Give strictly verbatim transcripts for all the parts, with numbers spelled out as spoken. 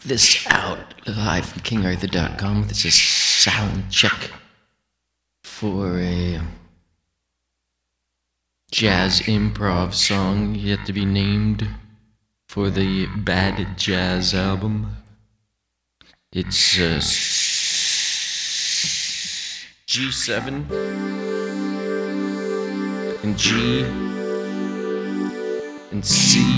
this out live from king arthur dot com. This is sound check for a jazz improv song yet to be named for the Bad Jazz album. It's uh, G seven and G and C.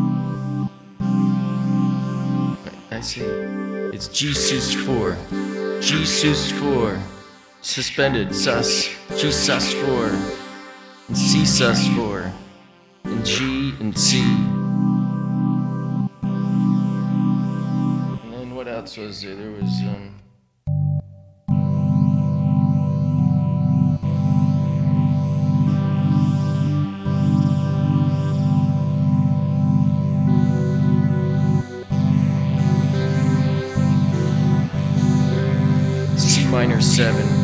I see. It's G sus four. G sus four. Suspended sus. G sus four. And C sus four. And G and C. And then what else was there? There was um C minor seven.